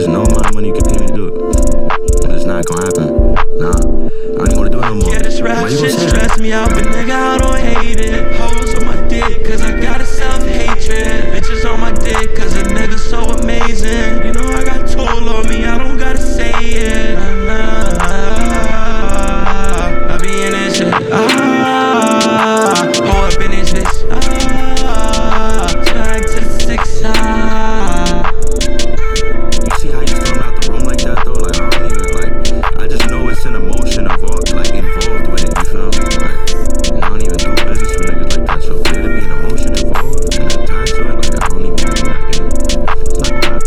There's no amount of money you can pay me to do it. It's not gonna happen. Nah, I don't even wanna do it no more. Yeah, this rap shit stress me out, but nigga, I don't hate it. Hoes on my dick, cause I got a self-hatred. Bitches on my dick, cause a nigga so amazing. You know I got tool on me, I don't gotta say it. I be in this shit, pull up in this bitch, tag to the 6, You see how you storm out the room like that though? Like I don't even like. I just know it's an emotion involved with it. You feel me? Like I don't even do business with niggas like that. So for there to be an emotion involved and attached to it, like I don't even want to do that game. It's not gonna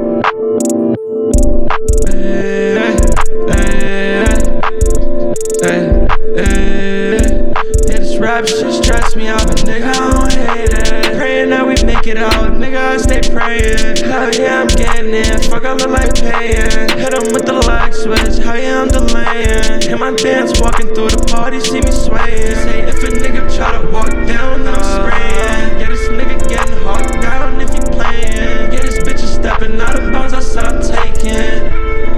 happen. Yeah, this rap shit stress me out, but nigga, I don't hate it. Praying that we make it out, nigga, I stay praying. Hell yeah, I'm getting it, fuck I look like paying. Hit him with the light switch, hell yeah, I'm delaying. Hit my dance, walking through the party, see me swaying. Say if a nigga try to walk down, then I'm spraying. Yeah, this nigga getting hawked down if you playing. Yeah, this bitch is stepping out of bounds, I said I'm taking.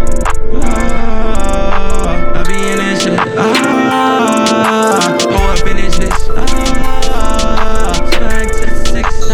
I be in this shit, pull up in this bitch, tag to the 6,